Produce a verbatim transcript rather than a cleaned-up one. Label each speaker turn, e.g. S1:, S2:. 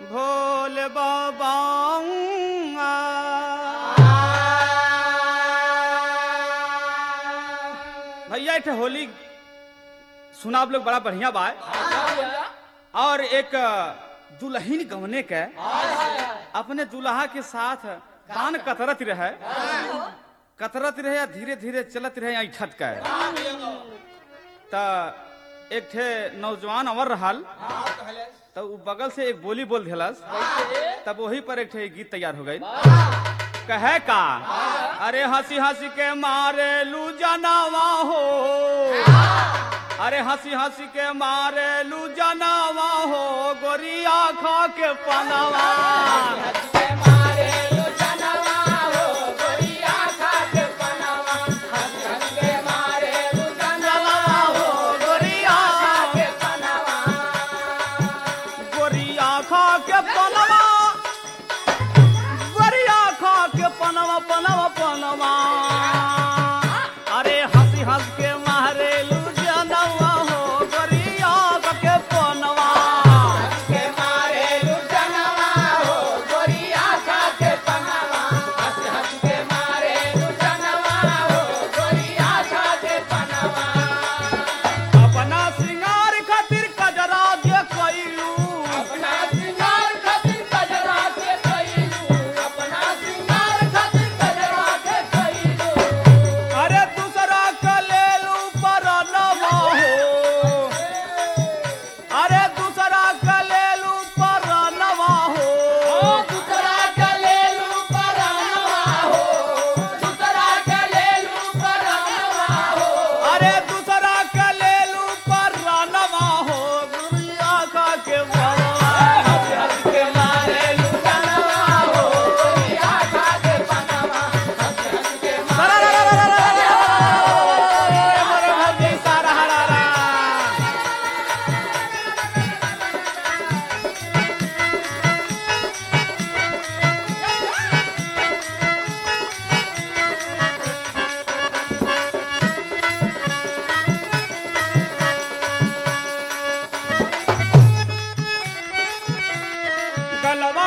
S1: भोले बाबा भैया एक होली सुना आप लोग बड़ा बढ़िया बा और एक दुल्हन गवने के अपने दुल्हा के साथ दान कतरत रहे कतरत रहे धीरे धीरे चलत रहे ऐठत के त एक ठे नौजवान अवर रहल तो उ बगल से एक बोली बोल दिलस तब वही पर एक ठे गीत तैयार हो गई कहे का अरे हंसी हंसी के मारे लू जनावा हो अरे हंसी हंसी के मारे लू जनावा हो गोरिया खा के पनावा पनवा पनवा पनवा अरे हंसी हंस के मारे लू जनवा हो गोरिया के पनवा के मारे लू जनवा हो गोरिया के पनवा हंस हंस के मारे लू जनवा हो गोरिया के पनवा अपना श्रृंगार खातिर कजरा के कइलू अपना श्रृंगार खातिर कजरा के कइलू अपना गलवा